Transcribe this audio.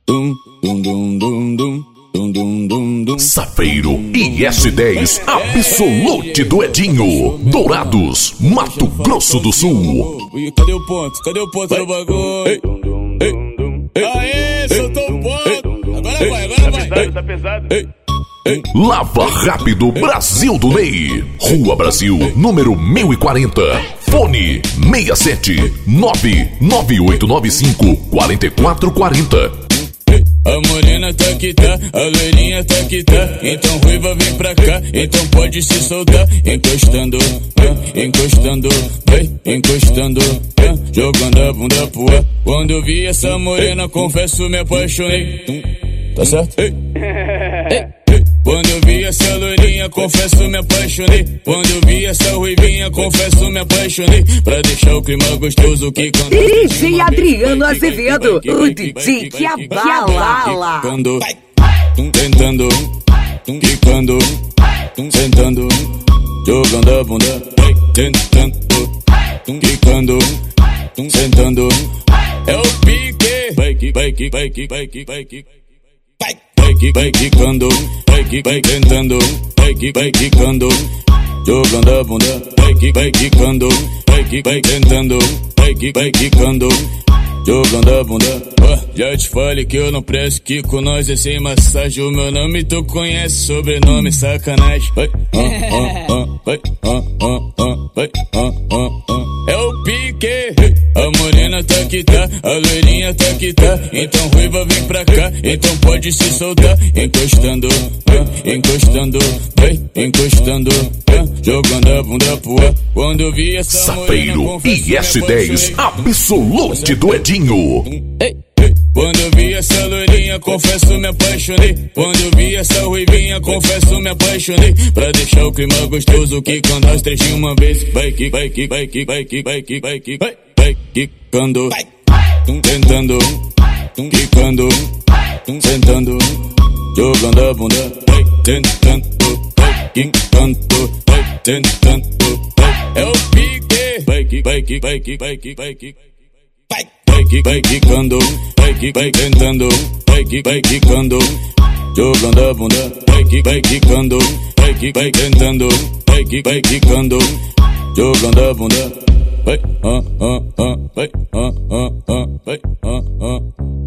Safeiro e S10 Absolute do Edinho, Dourados, Mato Grosso do Sul. Cadê o ponto? Cadê o ponto do bagulho? Aê, soltou o ponto. Agora vai. Tá pesado. Lava Rápido Brasil do Ney, Rua Brasil, número 1040. Fone 67 99895 4440. A morena tá que tá, a loirinha tá que tá. Então ruiva vem pra cá, então pode se soltar. Encostando, encostando, encostando, jogando a bunda pro ar. Quando eu vi essa morena, confesso me apaixonei. Tá certo? Quando eu vi essa loirinha, confesso me apaixonei. Quando eu vi essa ruivinha, confesso me apaixonei. Pra deixar o clima gostoso que quando DJ Adriano Azevedo, o DJ que abala. Tentando, quicando, sentando, jogando a bunda. Tentando, quicando, sentando. É o pique. Vai que, vai que, vai que, vai que, vai que. Vai quicando, vai tentando, vai quicando, jogando a bunda. Vai quicando, vai tentando, vai quicando, jogando a bunda. Já te falei que eu não presto, que com nós é sem massagem. O meu nome tu conhece, sobrenome sacanagem. É o pique. A morena tá que tá, a loirinha tá que tá. Então ruiva vem pra cá, então pode se soltar. Encostando, encostando, encostando, jogando a bunda pro ar. Quando eu vi essa morena, Safeiro e S10 Absolute do Edinho. Quando eu vi essa loirinha, confesso me apaixonei. Quando eu vi essa ruivinha, confesso me apaixonei. Pra deixar o clima gostoso que quando as três de uma vez. Vai que, vai que, vai que, vai que, vai que, vai que, vai quicando, tentando, quicando, sentando, jogando a bunda. Vai tentando, vai quicando, vai tentando. É o pique. Vai que, vai que, vai que, vai que, vai que. Vai quicando, vai tentando, vai quicando, jogando a bunda. Vai quicando, vai tentando, vai quicando, jogando a bunda. Vai, vai,